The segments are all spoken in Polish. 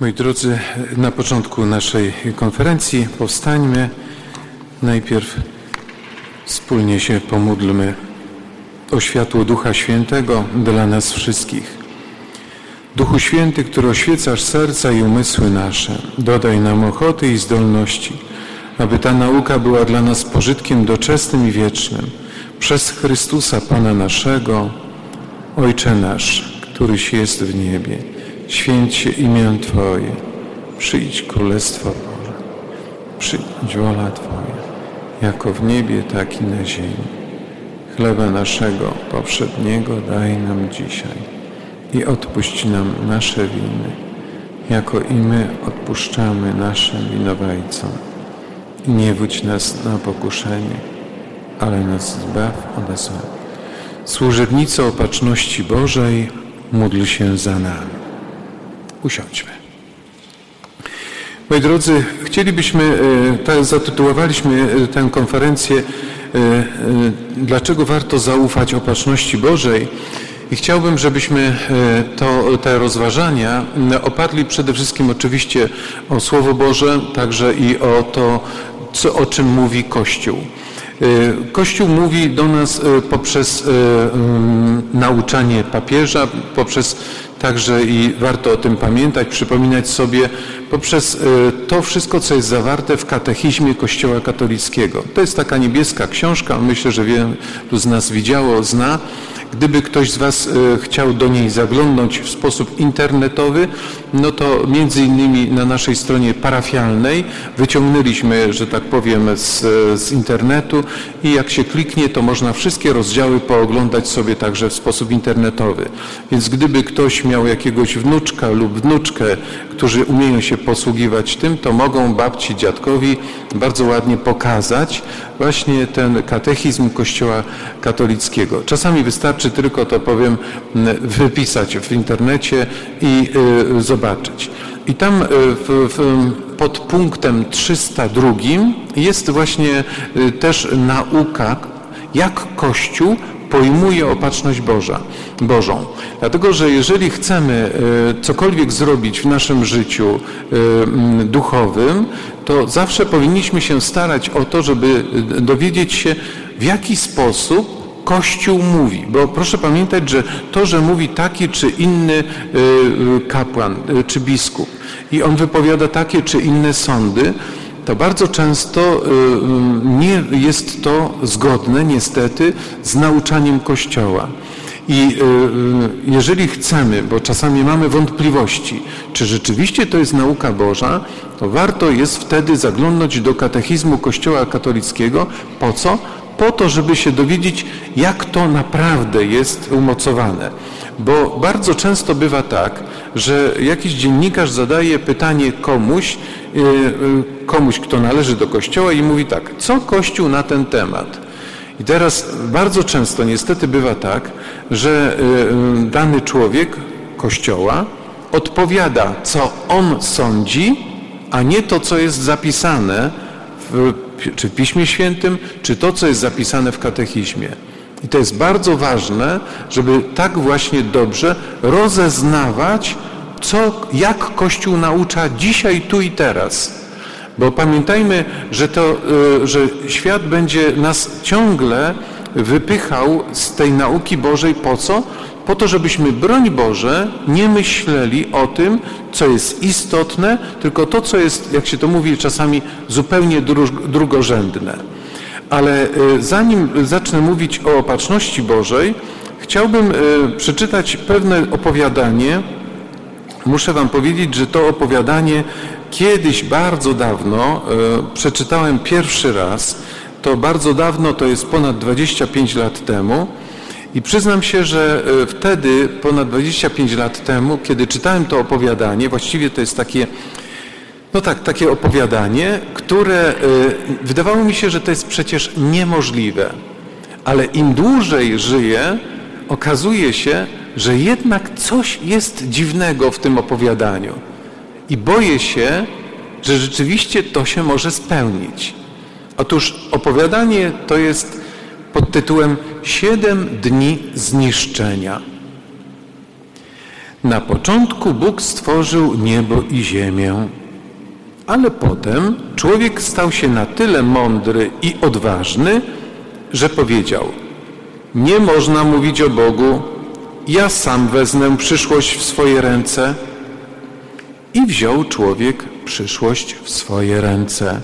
Moi drodzy, na początku naszej konferencji powstańmy. Najpierw wspólnie się pomódlmy o światło Ducha Świętego dla nas wszystkich. Duchu Święty, który oświecasz serca i umysły nasze, dodaj nam ochoty i zdolności, aby ta nauka była dla nas pożytkiem doczesnym i wiecznym. Przez Chrystusa Pana naszego. Ojcze nasz, któryś jest w niebie, święć się imię Twoje, przyjdź królestwo Boże, przyjdź wola Twoja, jako w niebie, tak i na ziemi. Chleba naszego powszedniego daj nam dzisiaj i odpuść nam nasze winy, jako i my odpuszczamy naszym winowajcom. I nie wódź nas na pokuszenie, ale nas zbaw ode złego. Służebnico Opatrzności Bożej, módl się za nami. Usiądźmy. Moi drodzy, zatytułowaliśmy tę konferencję Dlaczego warto zaufać Opatrzności Bożej? I chciałbym, żebyśmy te rozważania oparli przede wszystkim oczywiście o Słowo Boże, także i o to, o czym mówi Kościół. Kościół mówi do nas poprzez nauczanie papieża, poprzez także i warto o tym pamiętać, przypominać sobie, poprzez to wszystko, co jest zawarte w katechizmie Kościoła katolickiego. To jest taka niebieska książka, myślę, że wielu z nas widziało, zna. Gdyby ktoś z Was chciał do niej zaglądnąć w sposób internetowy, no to między innymi na naszej stronie parafialnej wyciągnęliśmy, że tak powiem, z internetu i jak się kliknie, to można wszystkie rozdziały pooglądać sobie także w sposób internetowy. Więc gdyby ktoś miał jakiegoś wnuczka lub wnuczkę, którzy umieją się posługiwać tym, to mogą babci, dziadkowi bardzo ładnie pokazać właśnie ten katechizm Kościoła katolickiego. Czasami wystarczy tylko, to powiem, wypisać w internecie i zobaczyć. I tam pod punktem 302 jest właśnie też nauka, jak Kościół pojmuje Opatrzność Bożą. Dlatego, że jeżeli chcemy cokolwiek zrobić w naszym życiu duchowym, to zawsze powinniśmy się starać o to, żeby dowiedzieć się, w jaki sposób Kościół mówi. Bo proszę pamiętać, że to, że mówi taki czy inny kapłan czy biskup i on wypowiada takie czy inne sądy, to bardzo często nie jest to zgodne niestety z nauczaniem Kościoła. I jeżeli chcemy, bo czasami mamy wątpliwości, czy rzeczywiście to jest nauka Boża, to warto jest wtedy zaglądnąć do katechizmu Kościoła katolickiego. Po co? Po to, żeby się dowiedzieć, jak to naprawdę jest umocowane. Bo bardzo często bywa tak, że jakiś dziennikarz zadaje pytanie komuś, kto należy do Kościoła i mówi tak, co Kościół na ten temat? I teraz bardzo często niestety bywa tak, że dany człowiek Kościoła odpowiada, co on sądzi, a nie to, co jest zapisane czy w Piśmie Świętym, czy to, co jest zapisane w katechizmie. I to jest bardzo ważne, żeby tak właśnie dobrze rozeznawać, jak Kościół naucza dzisiaj, tu i teraz. Bo pamiętajmy, że świat będzie nas ciągle wypychał z tej nauki Bożej. Po co? Po to, żebyśmy, broń Boże, nie myśleli o tym, co jest istotne, tylko to, co jest, jak się to mówi czasami, zupełnie drugorzędne. Ale zanim zacznę mówić o Opatrzności Bożej, chciałbym przeczytać pewne opowiadanie. Muszę Wam powiedzieć, że to opowiadanie kiedyś, bardzo dawno, przeczytałem pierwszy raz. To bardzo dawno, to jest ponad 25 lat temu. I przyznam się, że wtedy, ponad 25 lat temu, kiedy czytałem to opowiadanie, właściwie to jest takie opowiadanie, które wydawało mi się, że to jest przecież niemożliwe. Ale im dłużej żyję, okazuje się, że jednak coś jest dziwnego w tym opowiadaniu. I boję się, że rzeczywiście to się może spełnić. Otóż opowiadanie to jest pod tytułem 7 dni zniszczenia. Na początku Bóg stworzył niebo i ziemię, ale potem człowiek stał się na tyle mądry i odważny, że powiedział: nie można mówić o Bogu, ja sam wezmę przyszłość w swoje ręce. I wziął człowiek przyszłość w swoje ręce.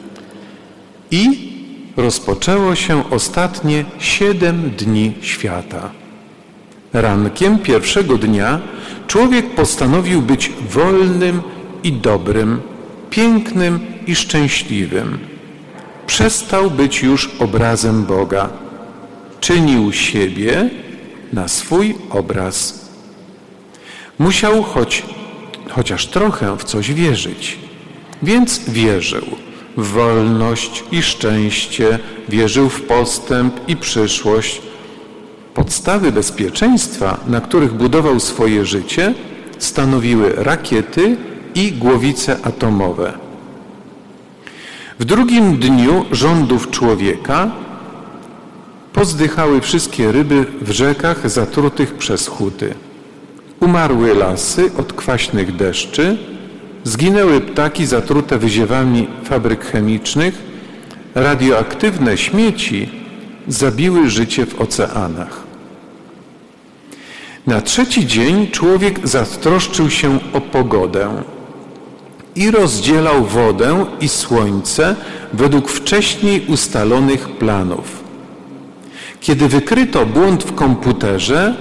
I rozpoczęło się ostatnie 7 dni świata. Rankiem pierwszego dnia człowiek postanowił być wolnym i dobrym, pięknym i szczęśliwym. Przestał być już obrazem Boga. Czynił siebie na swój obraz. Musiał chociaż trochę w coś wierzyć. Więc wierzył w wolność i szczęście, wierzył w postęp i przyszłość. Podstawy bezpieczeństwa, na których budował swoje życie, stanowiły rakiety i głowice atomowe. W drugim dniu rządów człowieka pozdychały wszystkie ryby w rzekach zatrutych przez huty. Umarły lasy od kwaśnych deszczy, zginęły ptaki zatrute wyziewami fabryk chemicznych, radioaktywne śmieci zabiły życie w oceanach. Na trzeci dzień człowiek zatroszczył się o pogodę i rozdzielał wodę i słońce według wcześniej ustalonych planów. Kiedy wykryto błąd w komputerze,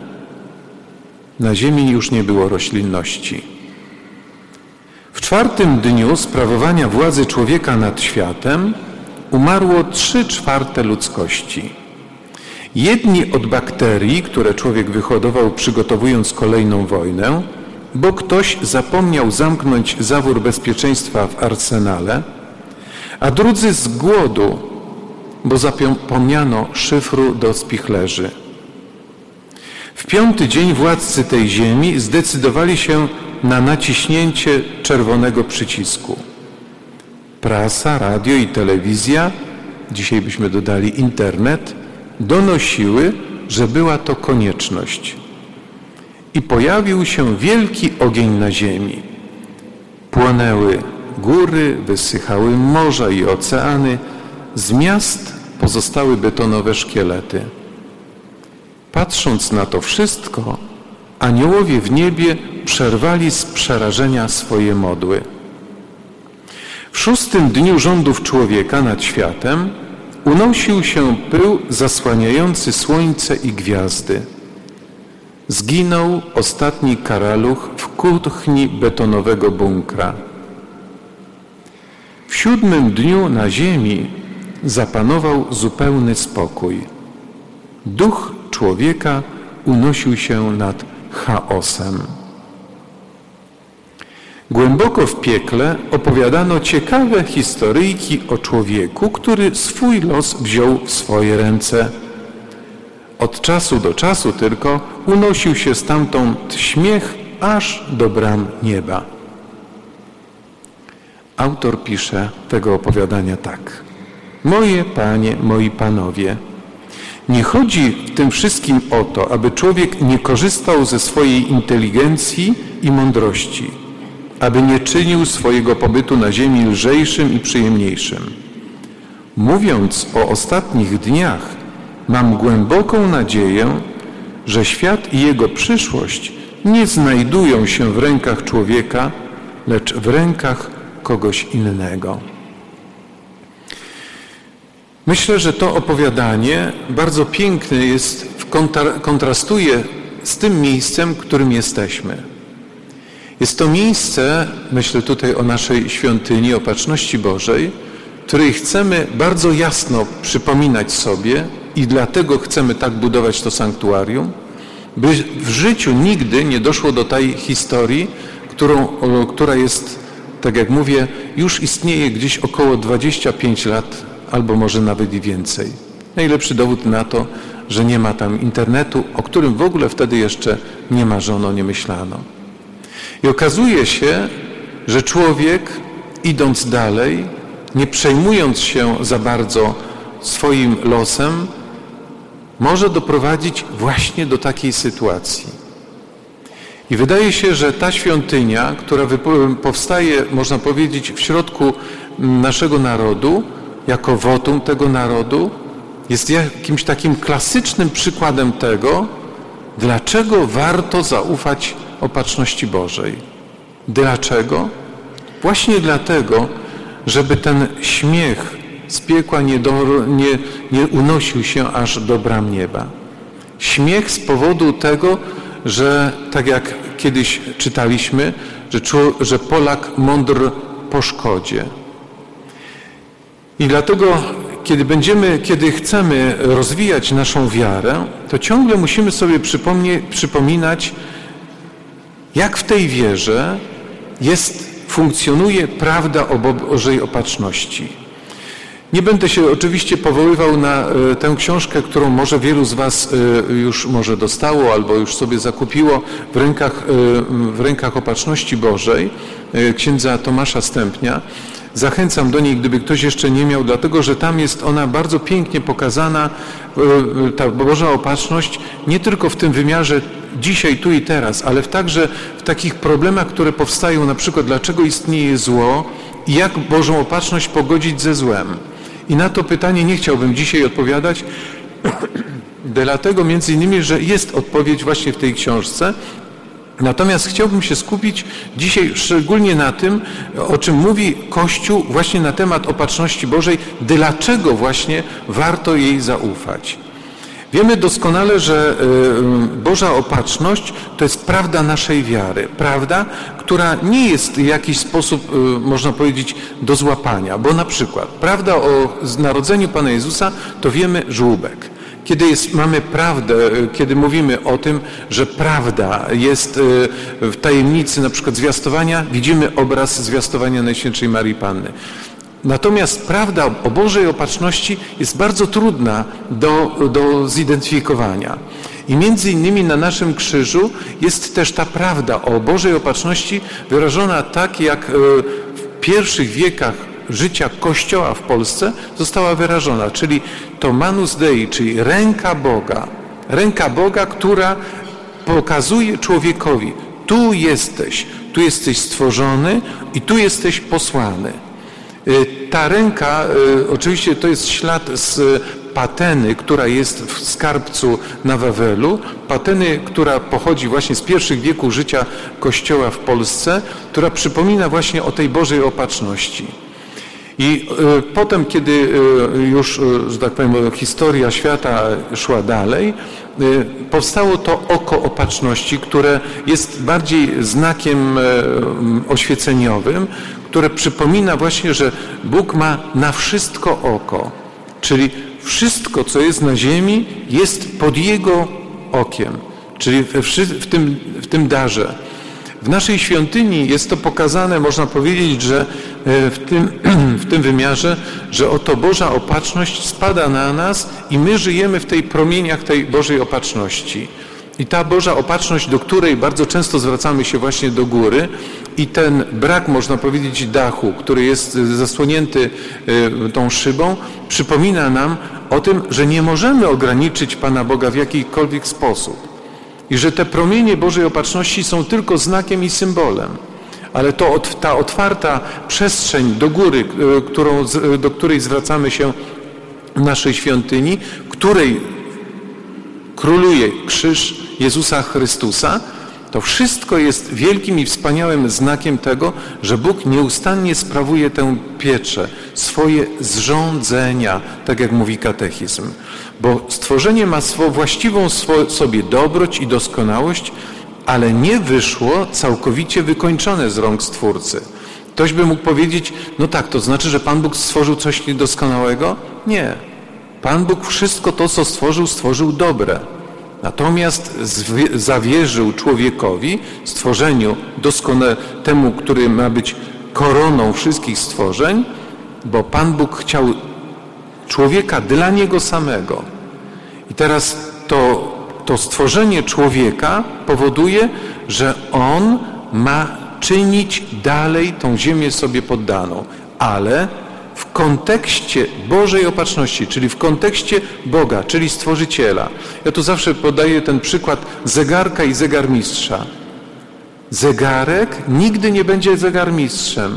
na ziemi już nie było roślinności. W 4. dniu sprawowania władzy człowieka nad światem umarło 3/4 ludzkości. Jedni od bakterii, które człowiek wyhodował, przygotowując kolejną wojnę, bo ktoś zapomniał zamknąć zawór bezpieczeństwa w arsenale, a drudzy z głodu, bo zapomniano szyfru do spichlerzy. W 5. dzień władcy tej ziemi zdecydowali się na naciśnięcie czerwonego przycisku. Prasa, radio i telewizja, dzisiaj byśmy dodali internet, donosiły, że była to konieczność. I pojawił się wielki ogień na ziemi. Płonęły góry, wysychały morza i oceany, z miast pozostały betonowe szkielety. Patrząc na to wszystko, aniołowie w niebie przerwali z przerażenia swoje modły. W 6. dniu rządów człowieka nad światem unosił się pył zasłaniający słońce i gwiazdy. Zginął ostatni karaluch w kuchni betonowego bunkra. W 7. dniu na ziemi zapanował zupełny spokój. Duch człowieka unosił się nad chaosem. Głęboko w piekle opowiadano ciekawe historyjki o człowieku, który swój los wziął w swoje ręce. Od czasu do czasu tylko unosił się stamtąd śmiech aż do bram nieba. Autor pisze tego opowiadania tak. Moje panie, moi panowie, nie chodzi w tym wszystkim o to, aby człowiek nie korzystał ze swojej inteligencji i mądrości, aby nie czynił swojego pobytu na ziemi lżejszym i przyjemniejszym. Mówiąc o ostatnich dniach, mam głęboką nadzieję, że świat i jego przyszłość nie znajdują się w rękach człowieka, lecz w rękach kogoś innego. Myślę, że to opowiadanie bardzo piękne jest, kontrastuje z tym miejscem, w którym jesteśmy. Jest to miejsce, myślę tutaj o naszej świątyni, Opatrzności Bożej, której chcemy bardzo jasno przypominać sobie i dlatego chcemy tak budować to sanktuarium, by w życiu nigdy nie doszło do tej historii, która jest, tak jak mówię, już istnieje gdzieś około 25 lat, albo może nawet i więcej. Najlepszy dowód na to, że nie ma tam internetu, o którym w ogóle wtedy jeszcze nie marzono, nie myślano. I okazuje się, że człowiek, idąc dalej, nie przejmując się za bardzo swoim losem, może doprowadzić właśnie do takiej sytuacji. I wydaje się, że ta świątynia, która powstaje, można powiedzieć, w środku naszego narodu, jako wotum tego narodu, jest jakimś takim klasycznym przykładem tego, dlaczego warto zaufać opatrzności Bożej. Dlaczego? Właśnie dlatego, żeby ten śmiech z piekła nie unosił się aż do bram nieba. Śmiech z powodu tego, że tak jak kiedyś czytaliśmy, że Polak mądr po szkodzie. I dlatego, kiedy chcemy rozwijać naszą wiarę, to ciągle musimy sobie przypominać, jak w tej wierze funkcjonuje prawda o Bożej opatrzności. Nie będę się oczywiście powoływał na tę książkę, którą może wielu z Was już może dostało albo już sobie zakupiło w rękach Opatrzności Bożej, księdza Tomasza Stępnia. Zachęcam do niej, gdyby ktoś jeszcze nie miał, dlatego że tam jest ona bardzo pięknie pokazana, ta Boża opatrzność, nie tylko w tym wymiarze dzisiaj, tu i teraz, ale także w takich problemach, które powstają, na przykład dlaczego istnieje zło i jak Bożą opatrzność pogodzić ze złem. I na to pytanie nie chciałbym dzisiaj odpowiadać, dlatego między innymi, że jest odpowiedź właśnie w tej książce. Natomiast chciałbym się skupić dzisiaj szczególnie na tym, o czym mówi Kościół właśnie na temat opatrzności Bożej, dlaczego właśnie warto jej zaufać. Wiemy doskonale, że Boża opatrzność to jest prawda naszej wiary. Prawda, która nie jest w jakiś sposób, można powiedzieć, do złapania. Bo na przykład prawda o narodzeniu Pana Jezusa to wiemy żłóbek. Mamy prawdę, kiedy mówimy o tym, że prawda jest w tajemnicy na przykład zwiastowania, widzimy obraz zwiastowania Najświętszej Maryi Panny. Natomiast prawda o Bożej opatrzności jest bardzo trudna do zidentyfikowania. I między innymi na naszym krzyżu jest też ta prawda o Bożej opatrzności wyrażona tak, jak w pierwszych wiekach życia Kościoła w Polsce została wyrażona, czyli to manus Dei, czyli ręka Boga, która pokazuje człowiekowi, tu jesteś stworzony i tu jesteś posłany. Ta ręka, oczywiście to jest ślad z pateny, która jest w skarbcu na Wawelu, pateny, która pochodzi właśnie z pierwszych wieków życia Kościoła w Polsce, która przypomina właśnie o tej Bożej opatrzności. I potem, kiedy już, że tak powiem, historia świata szła dalej, powstało to oko opatrzności, które jest bardziej znakiem oświeceniowym, które przypomina właśnie, że Bóg ma na wszystko oko, czyli wszystko, co jest na ziemi, jest pod Jego okiem, czyli w tym darze. W naszej świątyni jest to pokazane, można powiedzieć, że w tym wymiarze, że oto Boża opatrzność spada na nas i my żyjemy w tej promieniach tej Bożej opatrzności. I ta Boża opatrzność, do której bardzo często zwracamy się właśnie do góry i ten brak, można powiedzieć, dachu, który jest zasłonięty tą szybą, przypomina nam o tym, że nie możemy ograniczyć Pana Boga w jakikolwiek sposób. I że te promienie Bożej opatrzności są tylko znakiem i symbolem. Ale ta otwarta przestrzeń do góry, do której zwracamy się w naszej świątyni, w której króluje krzyż Jezusa Chrystusa, to wszystko jest wielkim i wspaniałym znakiem tego, że Bóg nieustannie sprawuje tę pieczę, swoje zrządzenia, tak jak mówi katechizm. Bo stworzenie ma właściwą sobie dobroć i doskonałość, ale nie wyszło całkowicie wykończone z rąk Stwórcy. Ktoś by mógł powiedzieć, no tak, to znaczy, że Pan Bóg stworzył coś niedoskonałego? Nie. Pan Bóg wszystko to, co stworzył dobre. Natomiast zawierzył człowiekowi, stworzeniu temu, który ma być koroną wszystkich stworzeń, bo Pan Bóg chciał człowieka dla Niego samego. I teraz to stworzenie człowieka powoduje, że on ma czynić dalej tą ziemię sobie poddaną, ale w kontekście Bożej opatrzności, czyli w kontekście Boga, czyli Stworzyciela. Ja tu zawsze podaję ten przykład zegarka i zegarmistrza. Zegarek nigdy nie będzie zegarmistrzem.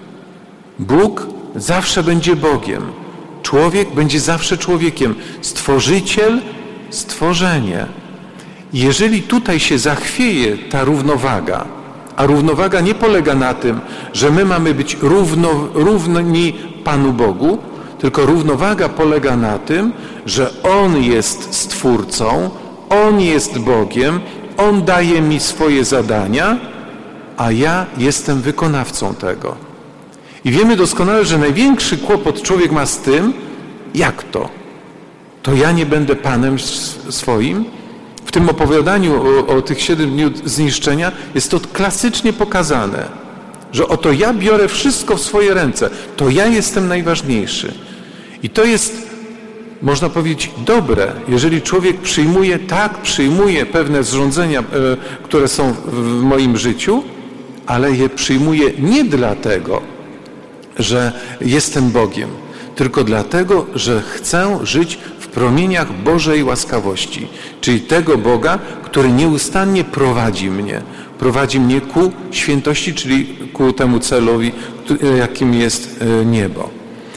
Bóg zawsze będzie Bogiem. Człowiek będzie zawsze człowiekiem. Stworzyciel, stworzenie. Jeżeli tutaj się zachwieje ta równowaga, a równowaga nie polega na tym, że my mamy być równi Panu Bogu, tylko równowaga polega na tym, że On jest Stwórcą, On jest Bogiem, On daje mi swoje zadania, a ja jestem wykonawcą tego. I wiemy doskonale, że największy kłopot człowiek ma z tym, jak to? To ja nie będę Panem swoim? W tym opowiadaniu o tych 7 dni zniszczenia jest to klasycznie pokazane, że oto ja biorę wszystko w swoje ręce, to ja jestem najważniejszy. I to jest, można powiedzieć, dobre, jeżeli człowiek przyjmuje pewne zrządzenia, które są w moim życiu, ale je przyjmuje nie dlatego, że jestem Bogiem, tylko dlatego, że chcę żyć w promieniach Bożej łaskawości, czyli tego Boga, który nieustannie prowadzi mnie ku świętości, czyli ku temu celowi, jakim jest niebo.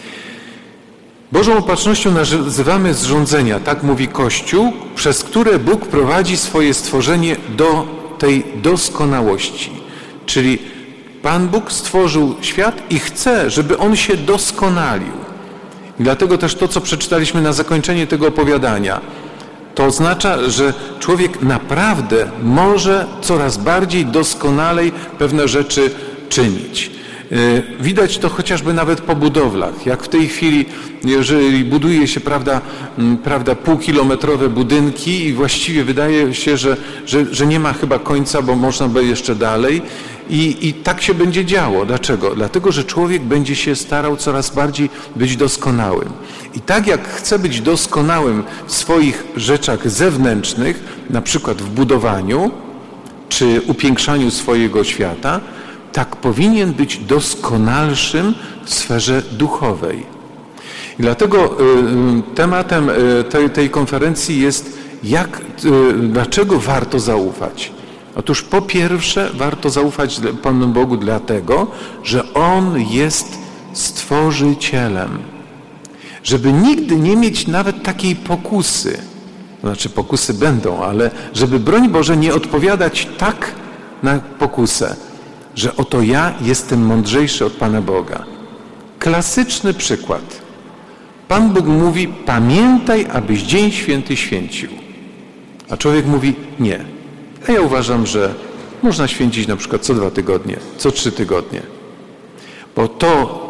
Bożą opatrznością nazywamy zrządzenia, tak mówi Kościół, przez które Bóg prowadzi swoje stworzenie do tej doskonałości. Czyli Pan Bóg stworzył świat i chce, żeby on się doskonalił. I dlatego też to, co przeczytaliśmy na zakończenie tego opowiadania, to oznacza, że człowiek naprawdę może coraz bardziej doskonalej pewne rzeczy czynić. Widać to chociażby nawet po budowlach. Jak w tej chwili, jeżeli buduje się, prawda, półkilometrowe budynki i właściwie wydaje się, że nie ma chyba końca, bo można by jeszcze dalej. I tak się będzie działo. Dlaczego? Dlatego, że człowiek będzie się starał coraz bardziej być doskonałym. I tak jak chce być doskonałym w swoich rzeczach zewnętrznych, na przykład w budowaniu czy upiększaniu swojego świata, tak powinien być doskonalszym w sferze duchowej. I dlatego tematem tej konferencji jest, dlaczego warto zaufać. Otóż po pierwsze warto zaufać Panu Bogu dlatego, że On jest Stworzycielem. Żeby nigdy nie mieć nawet takiej pokusy, znaczy pokusy będą, ale żeby broń Boże nie odpowiadać tak na pokusę, że oto ja jestem mądrzejszy od Pana Boga. Klasyczny przykład. Pan Bóg mówi, pamiętaj, abyś dzień święty święcił. A człowiek mówi, nie. A ja uważam, że można święcić na przykład co 2 tygodnie, co 3 tygodnie. Bo to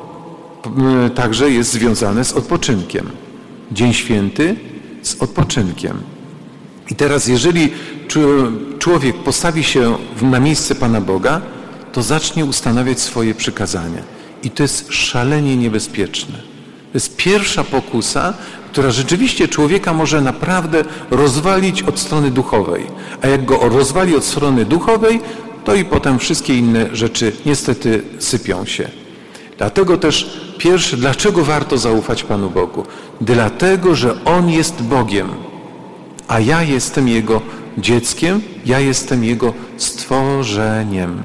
także jest związane z odpoczynkiem. Dzień święty z odpoczynkiem. I teraz jeżeli człowiek postawi się na miejsce Pana Boga, to zacznie ustanawiać swoje przykazania. I to jest szalenie niebezpieczne. To jest pierwsza pokusa, która rzeczywiście człowieka może naprawdę rozwalić od strony duchowej. A jak go rozwali od strony duchowej, to i potem wszystkie inne rzeczy niestety sypią się. Dlatego też pierwsze, dlaczego warto zaufać Panu Bogu? Dlatego, że On jest Bogiem, a ja jestem Jego dzieckiem, ja jestem Jego stworzeniem.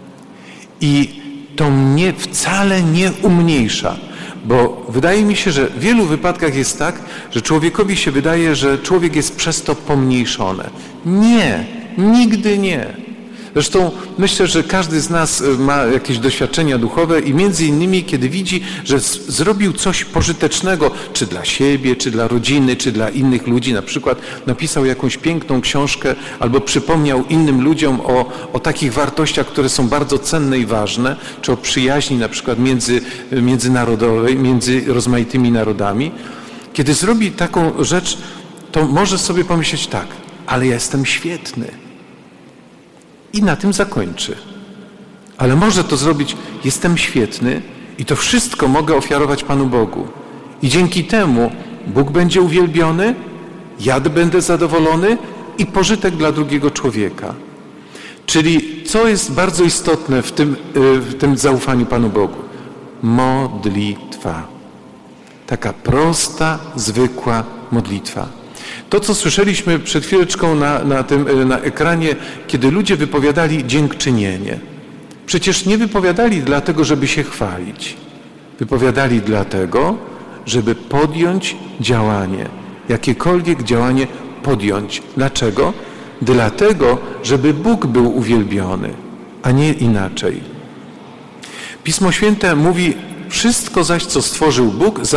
I to mnie wcale nie umniejsza, bo wydaje mi się, że w wielu wypadkach jest tak, że człowiekowi się wydaje, że człowiek jest przez to pomniejszony. Nie, nigdy nie. Zresztą myślę, że każdy z nas ma jakieś doświadczenia duchowe i między innymi, kiedy widzi, że zrobił coś pożytecznego, czy dla siebie, czy dla rodziny, czy dla innych ludzi, na przykład napisał jakąś piękną książkę albo przypomniał innym ludziom o takich wartościach, które są bardzo cenne i ważne, czy o przyjaźni na przykład międzynarodowej, między rozmaitymi narodami. Kiedy zrobi taką rzecz, to może sobie pomyśleć tak, ale ja jestem świetny. I na tym zakończy. Ale może to zrobić, jestem świetny i to wszystko mogę ofiarować Panu Bogu. I dzięki temu Bóg będzie uwielbiony, ja będę zadowolony i pożytek dla drugiego człowieka. Czyli co jest bardzo istotne w tym zaufaniu Panu Bogu? Modlitwa. Taka prosta, zwykła modlitwa. To, co słyszeliśmy przed chwileczką na ekranie, kiedy ludzie wypowiadali dziękczynienie. Przecież nie wypowiadali dlatego, żeby się chwalić. Wypowiadali dlatego, żeby podjąć działanie. Jakiekolwiek działanie podjąć. Dlaczego? Dlatego, żeby Bóg był uwielbiony, a nie inaczej. Pismo Święte mówi, wszystko zaś, co stworzył Bóg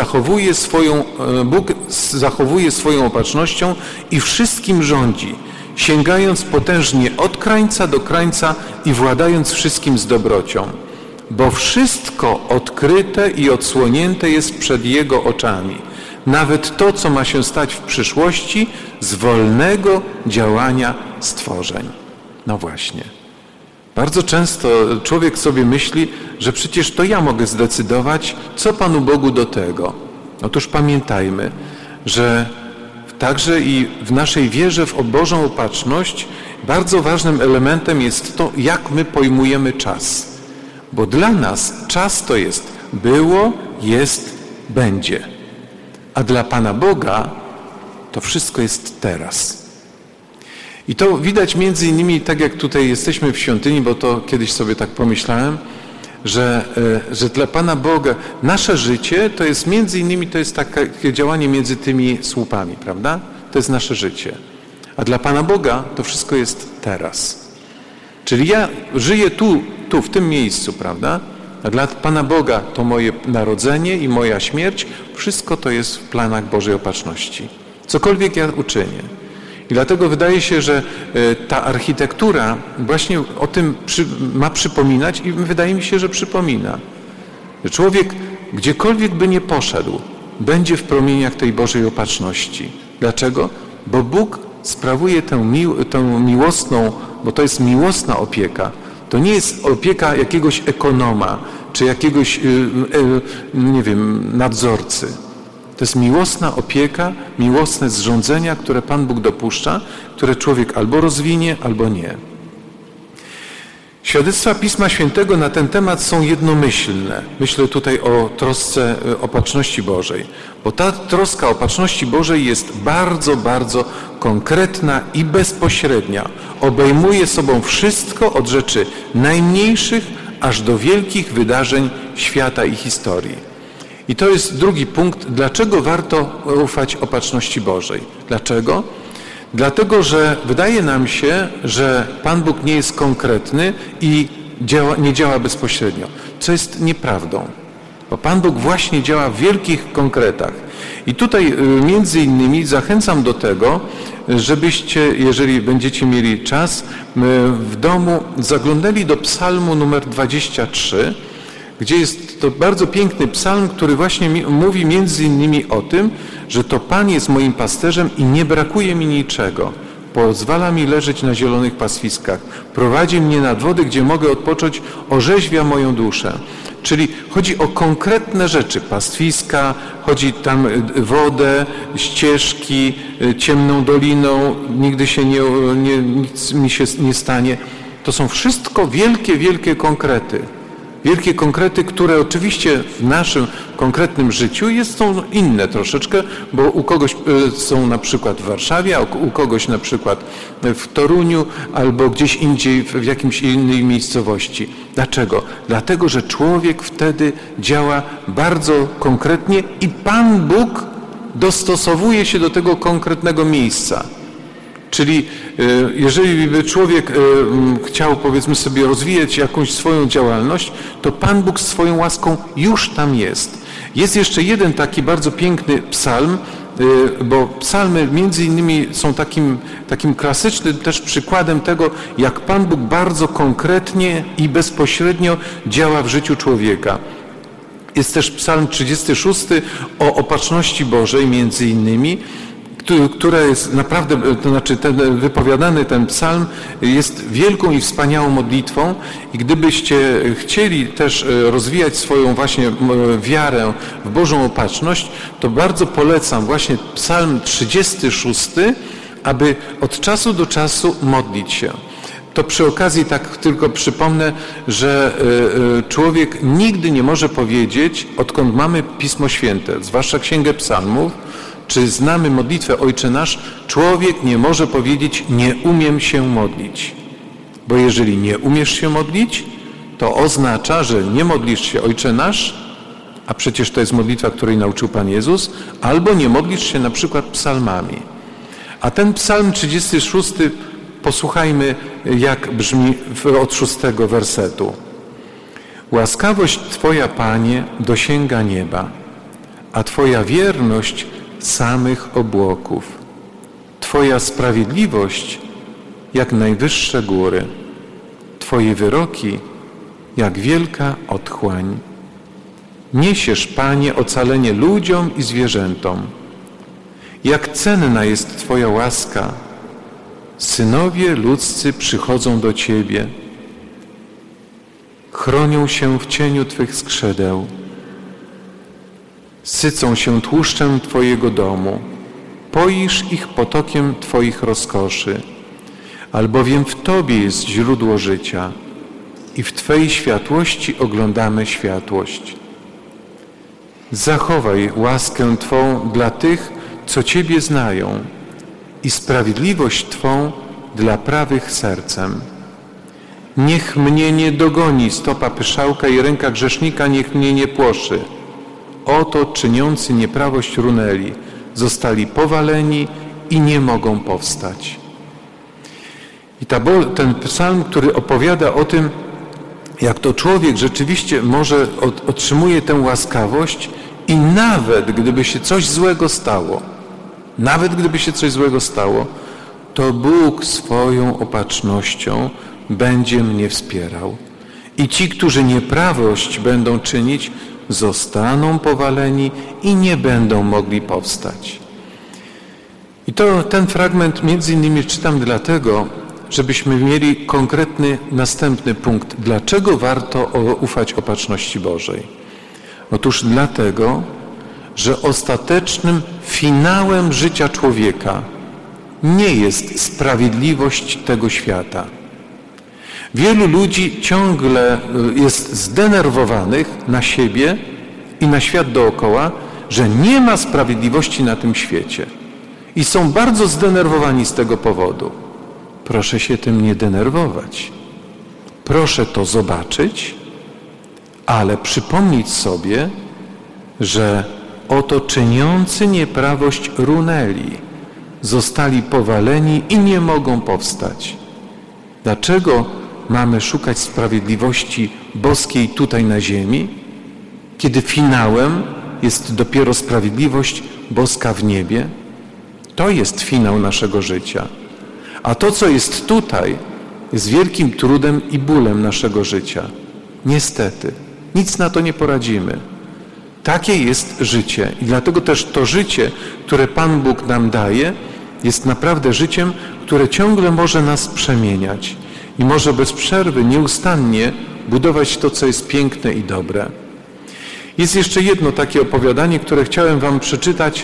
zachowuje swoją opatrznością i wszystkim rządzi, sięgając potężnie od krańca do krańca i władając wszystkim z dobrocią. Bo wszystko odkryte i odsłonięte jest przed Jego oczami. Nawet to, co ma się stać w przyszłości z wolnego działania stworzeń. No właśnie. Bardzo często człowiek sobie myśli, że przecież to ja mogę zdecydować, co Panu Bogu do tego. Otóż pamiętajmy, że także i w naszej wierze w Bożą opatrzność bardzo ważnym elementem jest to, jak my pojmujemy czas. Bo dla nas czas to jest było, jest, będzie. A dla Pana Boga to wszystko jest teraz. I to widać między innymi, tak jak tutaj jesteśmy w świątyni, bo to kiedyś sobie tak pomyślałem, że dla Pana Boga nasze życie to jest między innymi, to jest takie działanie między tymi słupami, prawda? To jest nasze życie. A dla Pana Boga to wszystko jest teraz. Czyli ja żyję tu, w tym miejscu, prawda? A dla Pana Boga to moje narodzenie i moja śmierć, wszystko to jest w planach Bożej opatrzności. Cokolwiek ja uczynię. I dlatego wydaje się, że ta architektura właśnie o tym ma przypominać i wydaje mi się, że przypomina. Że człowiek gdziekolwiek by nie poszedł, będzie w promieniach tej Bożej opatrzności. Dlaczego? Bo Bóg sprawuje tę miłosną, bo to jest miłosna opieka. To nie jest opieka jakiegoś ekonoma, czy jakiegoś, nie wiem, nadzorcy. To jest miłosna opieka, miłosne zrządzenia, które Pan Bóg dopuszcza, które człowiek albo rozwinie, albo nie. Świadectwa Pisma Świętego na ten temat są jednomyślne. Myślę tutaj o trosce opatrzności Bożej, bo ta troska opatrzności Bożej jest bardzo, bardzo konkretna i bezpośrednia. Obejmuje sobą wszystko od rzeczy najmniejszych aż do wielkich wydarzeń świata i historii. I to jest drugi punkt, dlaczego warto ufać opatrzności Bożej. Dlaczego? Dlatego, że wydaje nam się, że Pan Bóg nie jest konkretny i nie działa bezpośrednio, co jest nieprawdą. Bo Pan Bóg właśnie działa w wielkich konkretach. I tutaj między innymi zachęcam do tego, żebyście, jeżeli będziecie mieli czas, w domu zaglądali do psalmu numer 23, gdzie jest to bardzo piękny psalm, który właśnie mówi między innymi o tym, że to Pan jest moim pasterzem i nie brakuje mi niczego. Pozwala mi leżeć na zielonych pastwiskach. Prowadzi mnie nad wody, gdzie mogę odpocząć, orzeźwia moją duszę. Czyli chodzi o konkretne rzeczy. Pastwiska, chodzi tam wodę, ścieżki, ciemną doliną, nigdy się nic mi się nie stanie. To są wszystko wielkie, wielkie konkrety. Wielkie konkrety, które oczywiście w naszym konkretnym życiu są inne troszeczkę, bo u kogoś są na przykład w Warszawie, a u kogoś na przykład w Toruniu albo gdzieś indziej w jakiejś innej miejscowości. Dlaczego? Dlatego, że człowiek wtedy działa bardzo konkretnie i Pan Bóg dostosowuje się do tego konkretnego miejsca. Czyli jeżeli by człowiek chciał, powiedzmy sobie, rozwijać jakąś swoją działalność, to Pan Bóg swoją łaską już tam jest. Jest jeszcze jeden taki bardzo piękny psalm, bo psalmy między innymi są takim klasycznym też przykładem tego, jak Pan Bóg bardzo konkretnie i bezpośrednio działa w życiu człowieka. Jest też psalm 36 o opatrzności Bożej między innymi, która jest naprawdę, to znaczy wypowiadany ten psalm jest wielką i wspaniałą modlitwą i gdybyście chcieli też rozwijać swoją właśnie wiarę w Bożą opatrzność, to bardzo polecam właśnie psalm 36, aby od czasu do czasu modlić się. To przy okazji tak tylko przypomnę, że człowiek nigdy nie może powiedzieć, odkąd mamy Pismo Święte, zwłaszcza Księgę Psalmów, czy znamy modlitwę Ojcze Nasz, człowiek nie może powiedzieć: nie umiem się modlić. Bo jeżeli nie umiesz się modlić, to oznacza, że nie modlisz się Ojcze Nasz, a przecież to jest modlitwa, której nauczył Pan Jezus, albo nie modlisz się na przykład psalmami. A ten psalm 36, posłuchajmy, jak brzmi od 6 wersetu. Łaskawość Twoja, Panie, dosięga nieba, a Twoja wierność samych obłoków. Twoja sprawiedliwość jak najwyższe góry. Twoje wyroki jak wielka otchłań. Niesiesz, Panie, ocalenie ludziom i zwierzętom. Jak cenna jest Twoja łaska. Synowie ludzcy przychodzą do Ciebie. Chronią się w cieniu Twych skrzydeł. Sycą się tłuszczem Twojego domu. Poisz ich potokiem Twoich rozkoszy. Albowiem w Tobie jest źródło życia i w Twojej światłości oglądamy światłość. Zachowaj łaskę Twą dla tych, co Ciebie znają, i sprawiedliwość Twą dla prawych sercem. Niech mnie nie dogoni stopa pyszałka i ręka grzesznika niech mnie nie płoszy. Oto czyniący nieprawość runęli, zostali powaleni i nie mogą powstać. I ten psalm, który opowiada o tym, jak to człowiek rzeczywiście otrzymuje tę łaskawość i nawet gdyby się coś złego stało, to Bóg swoją opatrznością będzie mnie wspierał. I ci, którzy nieprawość będą czynić, zostaną powaleni i nie będą mogli powstać. I ten fragment między innymi czytam dlatego, żebyśmy mieli konkretny następny punkt. Dlaczego warto ufać opatrzności Bożej? Otóż dlatego, że ostatecznym finałem życia człowieka nie jest sprawiedliwość tego świata. Wielu ludzi ciągle jest zdenerwowanych na siebie i na świat dookoła, że nie ma sprawiedliwości na tym świecie. I są bardzo zdenerwowani z tego powodu. Proszę się tym nie denerwować. Proszę to zobaczyć, ale przypomnieć sobie, że oto czyniący nieprawość runęli, zostali powaleni i nie mogą powstać. Dlaczego mamy szukać sprawiedliwości boskiej tutaj na ziemi, kiedy finałem jest dopiero sprawiedliwość boska w niebie? To jest finał naszego życia. A to, co jest tutaj, jest wielkim trudem i bólem naszego życia. Niestety, nic na to nie poradzimy. Takie jest życie i dlatego też to życie, które Pan Bóg nam daje, jest naprawdę życiem, które ciągle może nas przemieniać i może bez przerwy, nieustannie budować to, co jest piękne i dobre. Jest jeszcze jedno takie opowiadanie, które chciałem wam przeczytać,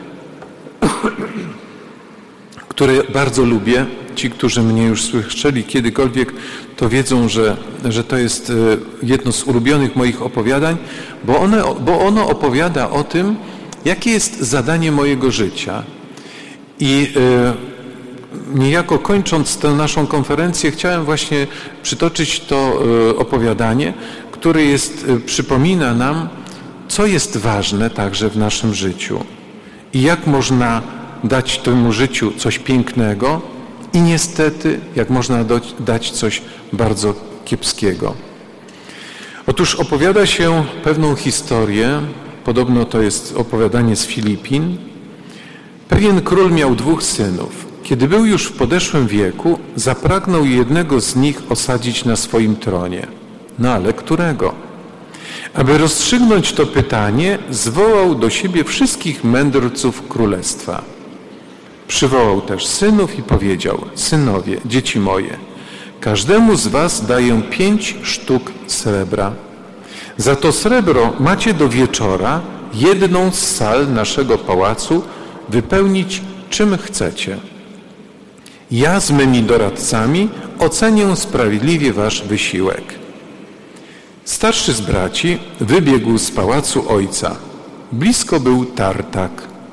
które bardzo lubię. Ci, którzy mnie już słyszeli kiedykolwiek, to wiedzą, że to jest jedno z ulubionych moich opowiadań, bo ono opowiada o tym, jakie jest zadanie mojego życia. I niejako kończąc tę naszą konferencję, chciałem właśnie przytoczyć to opowiadanie, które przypomina nam, co jest ważne także w naszym życiu i jak można dać temu życiu coś pięknego i niestety jak można dać coś bardzo kiepskiego. Otóż opowiada się pewną historię, podobno to jest opowiadanie z Filipin. Pewien król miał 2 synów. Kiedy był już w podeszłym wieku, zapragnął jednego z nich osadzić na swoim tronie. No ale którego? Aby rozstrzygnąć to pytanie, zwołał do siebie wszystkich mędrców królestwa. Przywołał też synów i powiedział: synowie, dzieci moje, każdemu z was daję 5 sztuk srebra. Za to srebro macie do wieczora jedną z sal naszego pałacu wypełnić czym chcecie. Ja z mymi doradcami ocenię sprawiedliwie wasz wysiłek. Starszy z braci wybiegł z pałacu ojca. Blisko był tartak,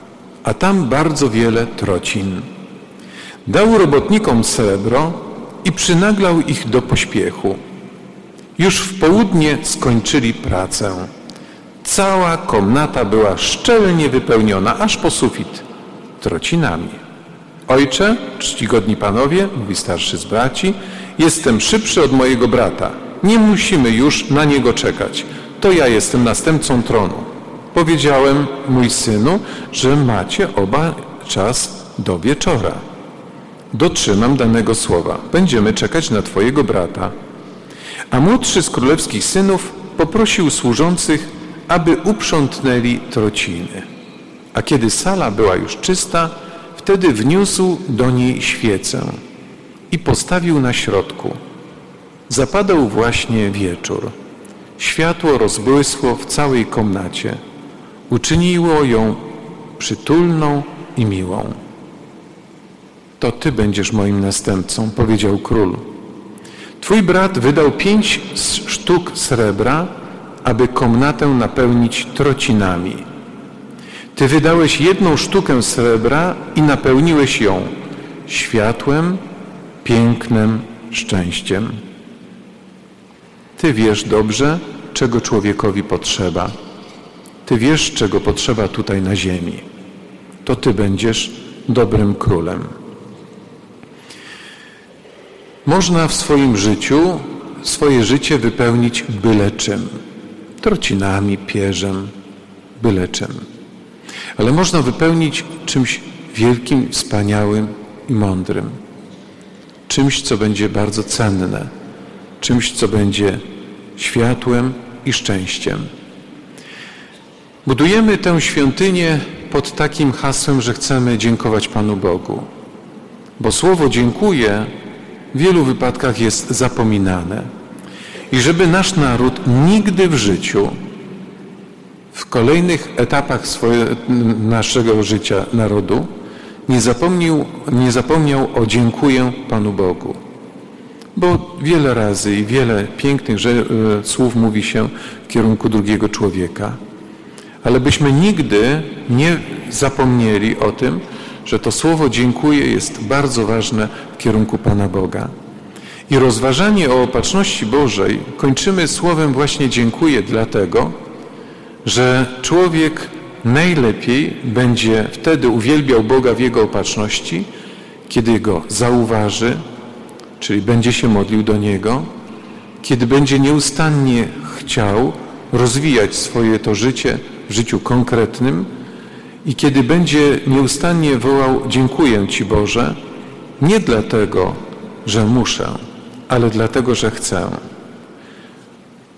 a tam bardzo wiele trocin. Dał robotnikom srebro i przynaglał ich do pośpiechu. Już w południe skończyli pracę. Cała komnata była szczelnie wypełniona, aż po sufit, trocinami. Ojcze, czcigodni panowie, mówi starszy z braci, jestem szybszy od mojego brata. Nie musimy już na niego czekać. To ja jestem następcą tronu. Powiedziałem, mój synu, że macie oba czas do wieczora. Dotrzymam danego słowa. Będziemy czekać na twojego brata. A młodszy z królewskich synów poprosił służących, aby uprzątnęli trociny. A kiedy sala była już czysta, wtedy wniósł do niej świecę i postawił na środku. Zapadał właśnie wieczór. Światło rozbłysło w całej komnacie. Uczyniło ją przytulną i miłą. To ty będziesz moim następcą, powiedział król. Twój brat wydał 5 sztuk srebra, aby komnatę napełnić trocinami. Ty wydałeś 1 sztukę srebra i napełniłeś ją światłem, pięknem, szczęściem. Ty wiesz dobrze, czego człowiekowi potrzeba. Ty wiesz, czego potrzeba tutaj na ziemi. To ty będziesz dobrym królem. Można w swoim życiu swoje życie wypełnić byle czym. Trocinami, pierzem, byle czym. Ale można wypełnić czymś wielkim, wspaniałym i mądrym. Czymś, co będzie bardzo cenne. Czymś, co będzie światłem i szczęściem. Budujemy tę świątynię pod takim hasłem, że chcemy dziękować Panu Bogu. Bo słowo dziękuję w wielu wypadkach jest zapominane. I żeby nasz naród nigdy w życiu, w kolejnych etapach naszego życia narodu, nie zapomniał o dziękuję Panu Bogu. Bo wiele razy i wiele pięknych słów mówi się w kierunku drugiego człowieka. Ale byśmy nigdy nie zapomnieli o tym, że to słowo dziękuję jest bardzo ważne w kierunku Pana Boga. I rozważanie o opatrzności Bożej kończymy słowem właśnie dziękuję dlatego, że człowiek najlepiej będzie wtedy uwielbiał Boga w Jego opatrzności, kiedy Go zauważy, czyli będzie się modlił do Niego, kiedy będzie nieustannie chciał rozwijać swoje to życie w życiu konkretnym i kiedy będzie nieustannie wołał dziękuję Ci Boże, nie dlatego, że muszę, ale dlatego, że chcę.